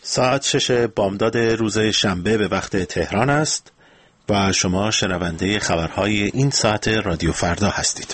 ساعت 6 بامداد روز شنبه به وقت تهران است و شما شنونده خبرهای این ساعت رادیو فردا هستید.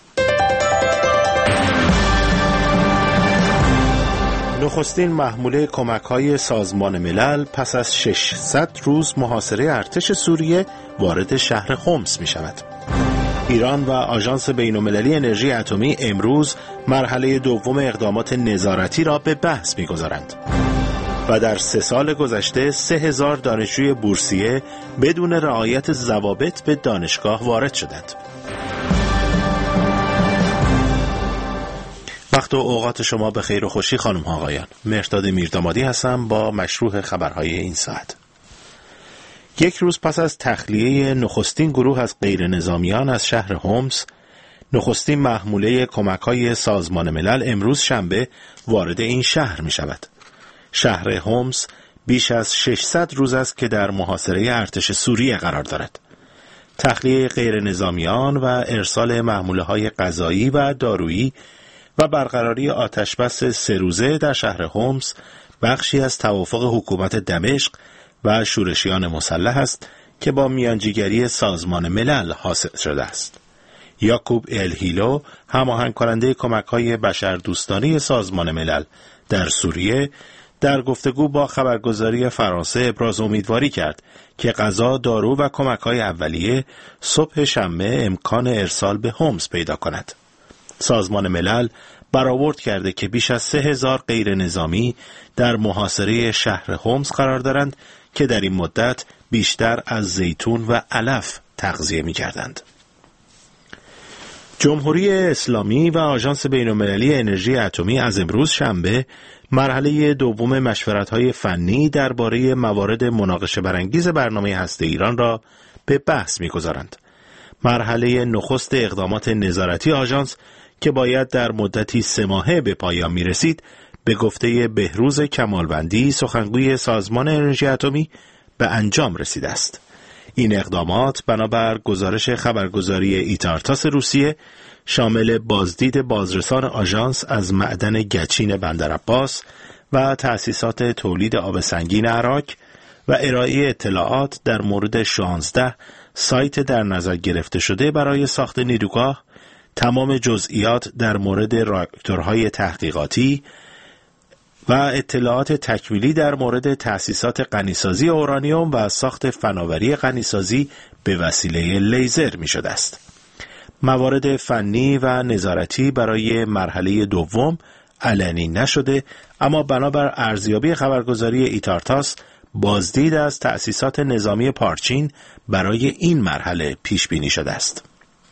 نخستین محموله کمک‌های سازمان ملل پس از 600 روز محاصره ارتش سوریه وارد شهر حمص می شود. ایران و آژانس بین‌المللی انرژی اتمی امروز مرحله دوم اقدامات نظارتی را به بحث می‌گذارند. و در 3 سال گذشته 3000 دانشجوی بورسیه بدون رعایت ضوابط به دانشگاه وارد شدند. وقت و اوقات شما به خیر و خوشی خانم ها آقایان. مهرداد میردامادی هستم با مشروح خبرهای این ساعت. 1 روز پس از تخلیه نخستین گروه از غیر نظامیان از شهر حمص، نخستین محموله کمک‌های سازمان ملل امروز شنبه وارد این شهر می شود. شهر حمص بیش از 600 روز است که در محاصره ارتش سوریه قرار دارد. تخلیه غیر نظامیان و ارسال محموله‌های غذایی و دارویی و برقراری آتشبس 3 روزه در شهر حمص بخشی از توافق حکومت دمشق و شورشیان مسلح است که با میانجیگری سازمان ملل حاصل شده است. یاکوب الهیلو، هماهنگ کننده کمک‌های بشردوستانه سازمان ملل در سوریه، در گفتگو با خبرگزاری فرانسه ابراز امیدواری کرد که غذا، دارو و کمک‌های اولیه صبح شنبه امکان ارسال به حمص پیدا کند. سازمان ملل برآورد کرده که بیش از 3000 غیر نظامی در محاصره شهر حمص قرار دارند که در این مدت بیشتر از زیتون و علف تغذیه می‌کردند. جمهوری اسلامی و آژانس بین‌المللی انرژی اتمی از امروز شنبه مرحله دوم مشورت‌های فنی درباره موارد مناقشه برانگیز برنامه هسته ایران را به بحث می‌گذارند. مرحله نخست اقدامات نظارتی آژانس که باید در مدتی 3 ماهه به پایان می‌رسید، به گفته بهروز کمالوندی، سخنگوی سازمان انرژی اتمی، به انجام رسیده است. این اقدامات بنابر گزارش خبرگزاری ایتارتاس روسیه شامل بازدید بازرسان آژانس از معدن گچین بندرعباس و تأسیسات تولید آب سنگین عراق و ارائه اطلاعات در مورد 16 سایت در نظر گرفته شده برای ساخت نیروگاه، تمام جزئیات در مورد راکتورهای تحقیقاتی و اطلاعات تکمیلی در مورد تأسیسات غنیسازی اورانیوم و ساخت فناوری غنیسازی به وسیله لیزر می شده است. موارد فنی و نظارتی برای مرحله دوم علنی نشده، اما بنابر ارزیابی خبرگزاری ایتارتاس بازدید از تأسیسات نظامی پارچین برای این مرحله پیش بینی شده است.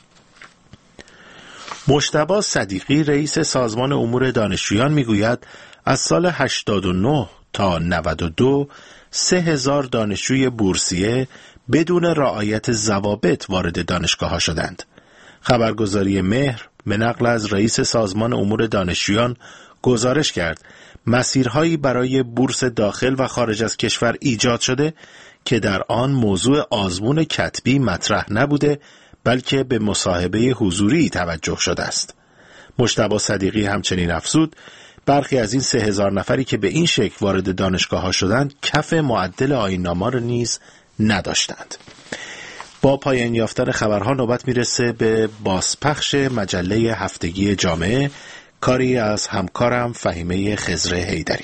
مجتبی صدیقی، رئیس سازمان امور دانشجویان، میگوید از سال 89 تا 92 3000 دانشجوی بورسیه بدون رعایت ضوابط وارد دانشگاه‌ها شدند. خبرگزاری مهر به نقل از رئیس سازمان امور دانشجویان گزارش کرد مسیرهایی برای بورس داخل و خارج از کشور ایجاد شده که در آن موضوع آزمون کتبی مطرح نبوده، بلکه به مصاحبه حضوری توجه شده است. مجتبی صدیقی همچنین افزود برخی از این 3000 نفری که به این شکل وارد دانشگاه‌ها شدند کف معدل آیین‌نامه را نیز نداشتند. با پایان یافتن خبرها نوبت میرسه به بازپخش مجله هفتگی جامعه، کاری از همکارم فهیمه خضر حیدری.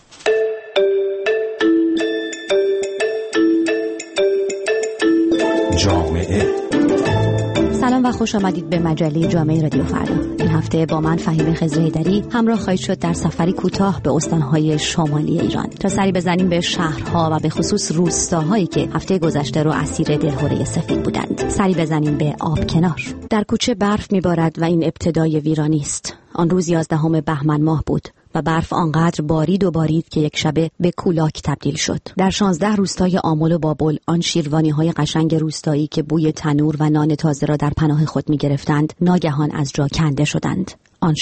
جامعه. سلام و خوش آمدید به مجله جامعه رادیو فردا. این هفته با من فهیمه خضر حیدری همراه خواهید شد در سفری کوتاه به استانهای شمالی ایران تا سری بزنیم به شهرها و به خصوص روستاهایی که هفته گذشته رو اسیر دلهره سفید بودند. سری بزنیم به آبکنار. در کوچه برف میبارد و این ابتدای ویرانی است. آن روز 11 بهمن ماه بود و برف آنقدر بارید که یک شبه به کولاک تبدیل شد. در 16 روستای آمل و بابل، آن شیروانی‌های قشنگ روستایی که بوی تنور و نان تازه را در پناه خود می‌گرفتند، ناگهان از جا کنده شدند. آن شب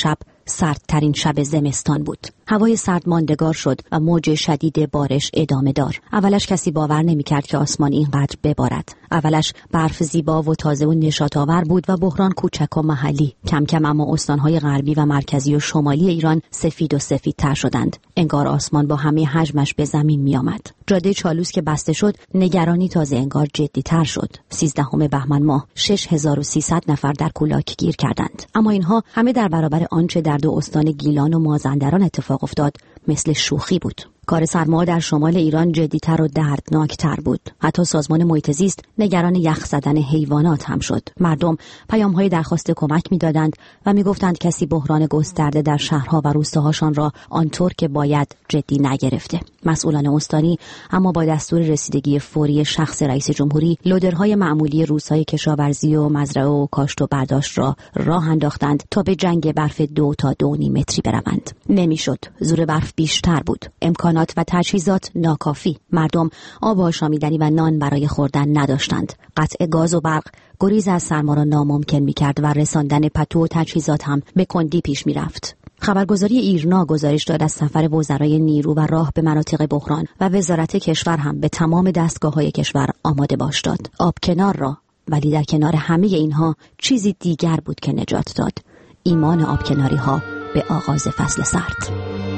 سردترین شب زمستان بود. هوای سرد ماندگار شد و موج شدید بارش ادامه دار. اولش کسی باور نمی‌کرد که آسمان اینقدر ببارد. اولش برف زیبا و تازه و نشاط‌آور بود و بحران کوچک و محلی. کم کم اما استان‌های غربی و مرکزی و شمالی ایران سفید و سفیدتر شدند. انگار آسمان با همه حجمش به زمین می‌آمد. جاده چالوس که بسته شد، نگرانی تازه انگار جدی‌تر شد. 13 بهمن ماه 6300 نفر در کولاک گیر کردند. اما اینها همه در برابر آنچه در دو استان گیلان و مازندران اتفاق افتاد مثل شوخی بود. کار سرما در شمال ایران جدی‌تر و دردناکتر بود. حتی سازمان محیط زیست نگران یخ زدن حیوانات هم شد. مردم پیام‌های درخواست کمک می‌دادند و می‌گفتند کسی بحران گسترده در شهرها و روستاهاشان را آنطور که باید جدی نگرفته. مسئولان استانی اما با دستور رسیدگی فوری شخص رئیس جمهوری لودرهای معمولی روسای کشاورزی و مزرعه و کاشت و برداشت را راه انداختند تا به جنگ برف 2 تا 2.5 متری بروند. نمی‌شد. زور برف بیشتر بود. امکانات و تجهیزات ناکافی. مردم آب آشامیدنی و نان برای خوردن نداشتند. قطع گاز و برق گریز از سرما را ناممکن می‌کرد و رساندن پتو و تجهیزات هم به کندی پیش می‌رفت. خبرگزاری ایرنا گزارش داد از سفر وزرای نیرو و راه به مناطق بحران و وزارت کشور هم به تمام دستگاه‌های کشور آماده باش داد. آب کنار را، ولی در کنار همه اینها چیزی دیگر بود که نجات داد. ایمان آبکناری‌ها به آغاز فصل سرد.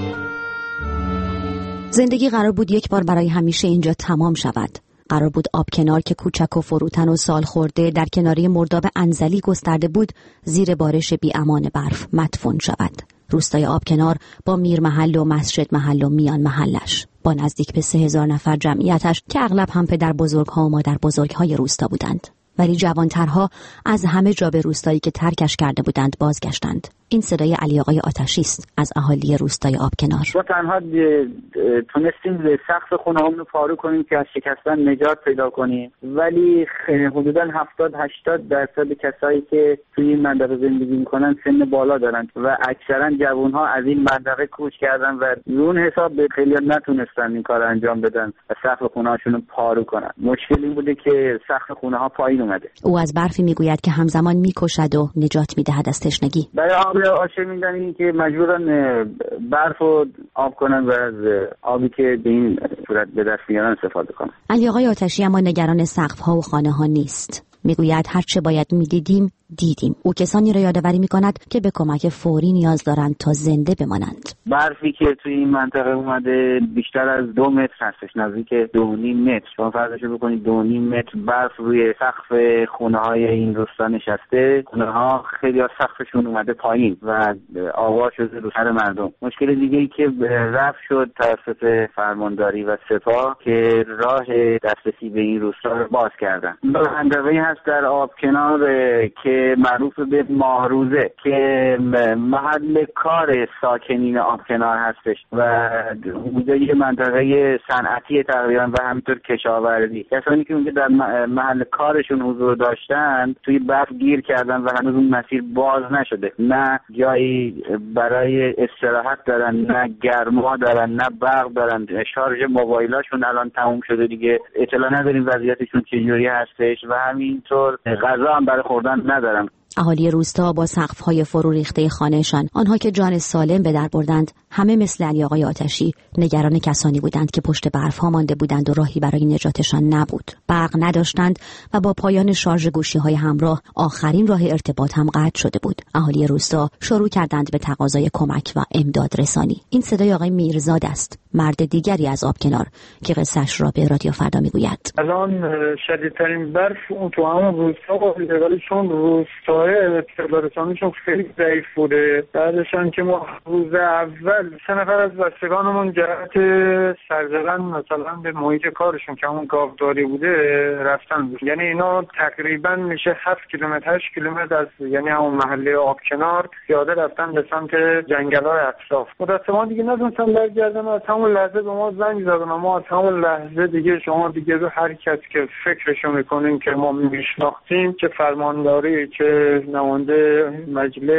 زندگی قرار بود یک بار برای همیشه اینجا تمام شود. قرار بود آبکنار که کوچک و فروتن و سال خورده در کناری مرداب انزلی گسترده بود زیر بارش بی امان برف مدفون شود. روستای آبکنار با میرمحل و مسجد محل و میان محلش، با نزدیک به 3000 نفر جمعیتش که اغلب هم پدر بزرگ‌ها و مادر بزرگ‌های روستا بودند. ولی جوانترها از همه جا به روستایی که ترکش کرده بودند بازگشتند. این صدای علی آقای آتشی است از اهالی روستای آبکنار. ما تنها تونستیم سقف خونه‌هامون رو پاره کنیم که از شکستن نجات پیدا کنیم، ولی حدوداً 70-80% کسایی که توی این منطقه زندگی می‌کنن سن بالا دارن و اکثرا جوان‌ها از این منطقه کوچ کردن و اون حساب به خیلی نتونستن این کار انجام بدن و سقف خونه‌هاشون رو پاره کنن. مشکل این بوده که سقف خونه‌ها پایین اومده. او از برفی میگوید که همزمان میکشد و نجات میدهد از تشنگی. برای آب آشامیدن این که مجبورن برف رو آب کنن و از آبی که به این صورت به دست میارن استفاده کنن. علی آقای آتشی اما نگران سقف‌ها و خانه‌ها نیست. میگوید هر چه باید میدیدیم دیدیم. او کسانی را یادآوری میکند که به کمک فوری نیاز دارند تا زنده بمانند. برفی که توی این منطقه اومده بیشتر از 2 متر هستش، نزدیک 2.5 متر. شما فرضش بکنید 2.5 متر برف روی سقف خونه‌های این روستا نشسته. خونه‌ها خیلی از سقفشون اومده پایین و آوار شده رو سر مردم. مشکل دیگه‌ای که رفع شد توسط فرمانداری و سپاه که راه دسترسی به این روستا رو باز کردن. منطقه‌ای هست در آبکنار که معروف به ماهروزه که محل کار ساکنین آبکنار هستش و اونجا یه منطقه صنعتی تقریبا و همینطور کشاورزی. کسانی که اونجا در محل کارشون حضور داشتن توی برف گیر کردن و هنوز اون مسیر باز نشده. نه جایی برای استراحت دارن، نه گرما دارن، نه برق دارن. شارژ موبایلاشون الان تموم شده دیگه، اطلاع نداریم وضعیتشون چجوری هستش و همینطور غذا هم برای خوردن ندارن. اهالی روستا با سقف‌های فرو ریخته خانه‌شان، آنها که جان سالم به در بردند، همه مثل علی آقای آتشی نگران کسانی بودند که پشت برف‌ها مانده بودند و راهی برای نجاتشان نبود. برق نداشتند و با پایان شارژ گوشی‌های همراه آخرین راه ارتباط هم قطع شده بود. اهالی روستا شروع کردند به تقاضای کمک و امداد رسانی. این صدای آقای میرزاد است، مرد دیگری از آبکنار که قصه‌اش را به رادیو فردا میگوید. الان شدیدترین برف اون تو همون روستا بوده، ولی چون روستا اطلاع رسانیشون خیلی ضعیف بوده. بعدشان که ما روز اول 3 نفر از بستگانمون جهت سرزدن مثلا به محیط کارشون که همون گاوداری بوده رفتن بود. یعنی اینا تقریبا میشه 7 کیلومتر 8 کیلومتر از یعنی همون محله آبکنار پیاده رفتن به سمت جنگل‌های اطراف. متأسفانه دیگه نتونستن برگردن. از همون لحظه به ما زنگ زدن. ما از همون لحظه دیگه شما دیگه به هر کس که فکرشو میکنین که ما میشناختیم، چه فرمانداری، چه نماینده مجلس،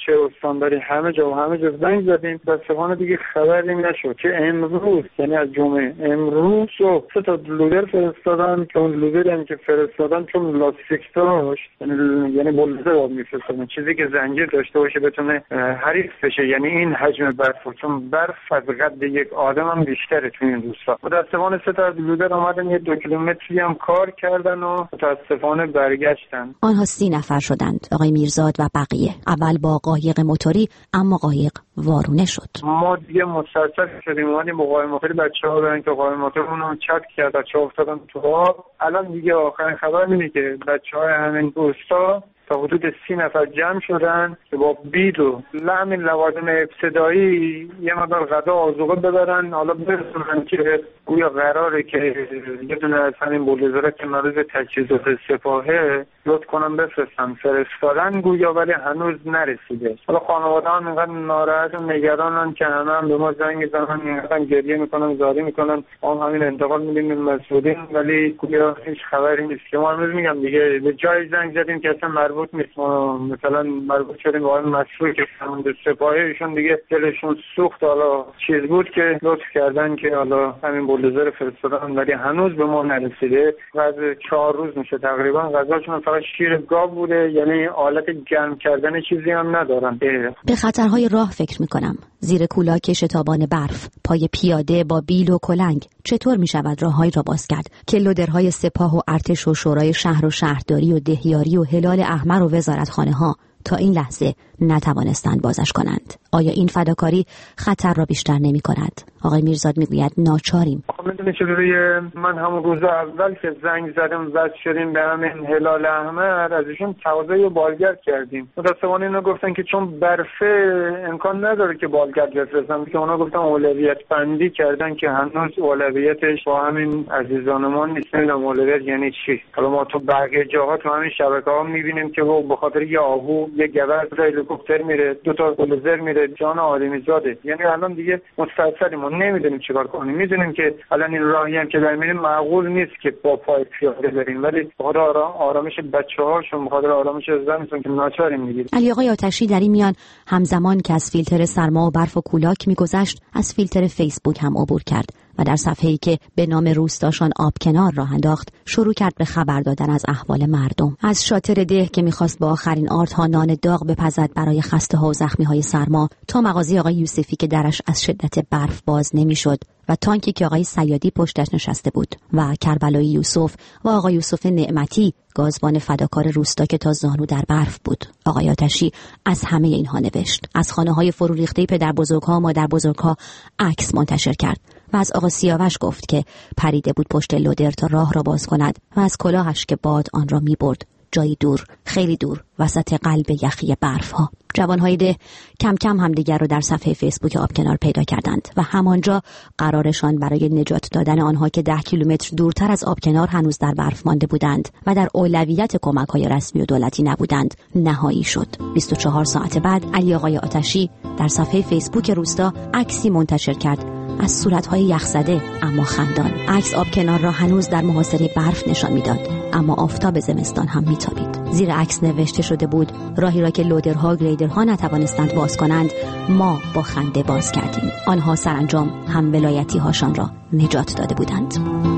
چه استانداری همه جا زنگ زدیم، متاسفانه دیگه خبری نشد که امروز، یعنی از جمعه امروز صبح 3 تا لودر فرستادن که اون لودری که فرستادن چون لاستیک داشت، یعنی بلوزه رو میفرستادن، چیزی که زنجیر داشته باشه بتونه حریف بشه، یعنی این حجم برف، چون برف از قد یک آدم هم بیشتره تو این روستا. متاسفانه 3 تا لودر اومدن یه 2 کیلومتری هم کار کردن و متاسفانه برگشتن. آنها 30 نفر شدند، آقای میرزاد و بقیه. اول با قایق موتوری، اما قایق وارونه شد. ما دیگه مستعصب شدیم، اومدیم با قایق موتوری بچه‌ها برن که قایق موتورمون رو چت کرد، بچه‌ها افتادن تو آب. الان دیگه آخرین خبر اینه که بچه‌های همین روستا تا حدود 30 نفر جمع شدن که با بید و لحم لوازم ابتدایی یه مقدار غذا آذوقه ببرن، حالا برسونن که گویا قراره که یه دونه از همین بولدوزرها که مریض تجهیزات سپاهه لطف کنن بفرستن، فرستادن گویا، ولی هنوز نرسیده. حالا خانواده هم اینقدر ناراحت و نگرانن که همه به ما زنگ میزنن، اینقدر گریه میکنن، زاری میکنن، ما همین انتقال میدیم مسئولین، ولی گویا هیچ خبری نیست. که ما هنوز میگم دیگه به جای زنگ زدیم که اصلا مربوط نیست، ما مثلا مربوط شدیم با مسئول که سمند سپاهه، ایشون دیگه دلشون سوخت، حالا چیز بود که لطف کردن که حالا همین بولدوزر فرستادن، ولی هنوز به ما نرسیده. از 4 روز میشه تقریبا غذاشون فقط شیر گاو بوده، یعنی آلت گرم کردن چیزی هم ندارن. به خطرهای راه فکر میکنم. زیر کولاک شتابان برف، پای پیاده با بیل و کلنگ چطور میشود راههایی را باز کرد که لودرهای سپاه و ارتش و شورای شهر و شهرداری و دهیاری و هلال احمر و وزارتخانه ها تا این لحظه نتوانستند بازش کنند. آیا این فداکاری خطر را بیشتر نمی کند؟ آقای میرزاد میگوید ناچاریم. میدونی چجوریه؟ من همون روز اول که زنگ زدم واسه شدیم به همین هلال احمر، از ایشون تقاضای بالگرد کردیم. متاسفانه اینا گفتن که چون برفه امکان نداره که بالگرد بفرستن، که اونا گفتن اولویت بندی کردن که هنوز اولویتش با همین عزیزانمان نیست. نمیدونم اولویت یعنی چی. حالا ما تو بقیه جاها تو همین شبکه‌ها می‌بینیم که به خاطر یه آهو، یه گورد، هلیکوپتر میره، 2 تا بولدوزر میره، جان آدمی زاده. یعنی الان دیگه مستعصیم، ما نمیدونیم چیکار کنیم. میدونیم که الان این راهی هم که داریم میریم معقول نیست که با پای پیاده بریم، ولی بخاطر آرامش بچه‌هاشون، بخاطر آرامش زنشون که ناچاریم میگیریم. علی آقای آتشی در این میان همزمان که از فیلتر سرما و برف و کولاک میگذشت، از فیلتر فیسبوک هم عبور کرد و در صفحه‌ای که به نام روستاشان آبکنار راه انداخت شروع کرد به خبر دادن از احوال مردم. از شاطر ده که می‌خواست با آخرین آردها نان داغ بپزد برای خسته‌ها و زخمی‌های سرما، تا مغازه آقای یوسفی که درش از شدت برف باز نمی‌شد و تانکی که آقای سیادی پشتش نشسته بود و کربلایی یوسف و آقای یوسف نعمتی، گازبان فداکار روستا که تا زانو در برف بود. آقای آتشی از همه اینها نوشت. از خانه‌های فرو ریخته پدر بزرگ‌ها و مادر بزرگ‌ها عکس منتشر کرد و از آقا سیاوش گفت که پریده بود پشت لودر تا راه را باز کند و از کلاهش که باد آن را می‌برد جایی دور، خیلی دور، وسط قلب یخی برف‌ها. جوانهای ده کم کم همدیگر را در صفحه فیسبوک آبکنار پیدا کردند و همانجا قرارشان برای نجات دادن آنها که 10 کیلومتر دورتر از آبکنار هنوز در برف مانده بودند و در اولویت کمک‌های رسمی و دولتی نبودند نهایی شد. 24 ساعت بعد علی آقای آتشی در صفحه فیسبوک روستا عکسی منتشر کرد از صورت‌های یخزده اما خندان. عکس آبکنار را هنوز در محاصره برف نشان می‌داد، اما آفتاب زمستان هم می‌تابید. زیر عکس نوشته شده بود راهی را که لودرها و گریدرها نتوانستند باز کنند ما با خنده باز کردیم. آنها سرانجام هم ولایتی هاشان را نجات داده بودند.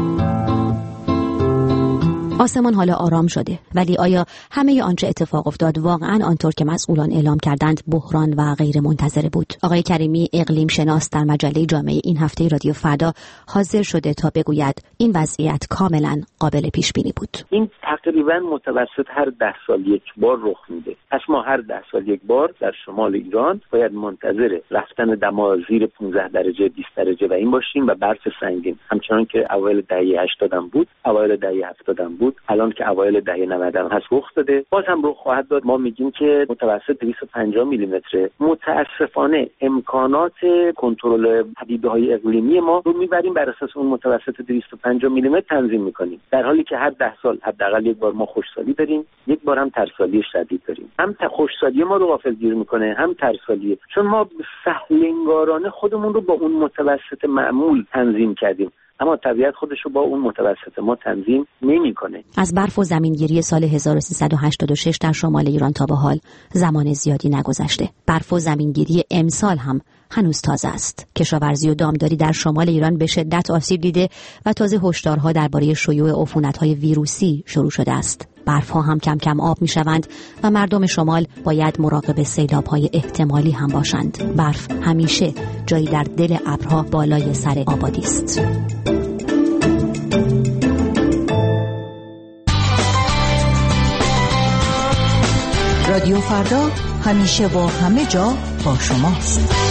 آسمان حالا آرام شده، ولی آیا همه آنچه اتفاق افتاد واقعاً آنطور که مسئولان اعلام کردند بحران و غیر منتظره بود؟ آقای کریمی، اقلیم شناس، در مجله جامعه این هفته رادیو فردا حاضر شده تا بگوید این وضعیت کاملاً قابل پیش بینی بود. این تقریباً متوسط هر 10 سال یک بار رخ میده. پس ما هر 10 سال یک بار در شمال ایران باید منتظر رفتن دما زیر 15 درجه 20 درجه و این باشیم و برف سنگین، همچنان که اوایل دهه 80 بود، اوایل دهه 70 بود، الان که اوایل دهه 90 هست رخ داده، باز هم رخ خواهد داد. ما میگیم که متوسط 250 میلیمتر. متاسفانه امکانات کنترل پدیده‌های اقلیمی ما رو میبریم بر اساس اون متوسط 250 میلیمتر تنظیم میکنیم، در حالی که هر 10 سال حداقل یک بار ما خشکسالی داریم، یک بار هم ترسالی شدید داریم. هم خشکسالی ما رو غافلگیر میکنه، هم ترسالی، چون ما سهلنگارانه خودمون رو با اون متوسط معمول تنظیم کردیم. اما طبیعت خودش رو با اون متوسط ما تنظیم نمی‌کنه. از برف و زمینگیری سال 1386 در شمال ایران تا به حال زمان زیادی نگذشته. برف و زمینگیری امسال هم هنوز تازه است. کشاورزی و دامداری در شمال ایران به شدت آسیب دیده و تازه هشدارها درباره شیوع عفونت‌های ویروسی شروع شده است. برف‌ها هم کم کم آب می‌شوند و مردم شمال باید مراقب سیلاب‌های احتمالی هم باشند. برف همیشه جایی در دل ابرها بالای سر آبادی است. رادیو فردا همیشه و همه جا با شماست.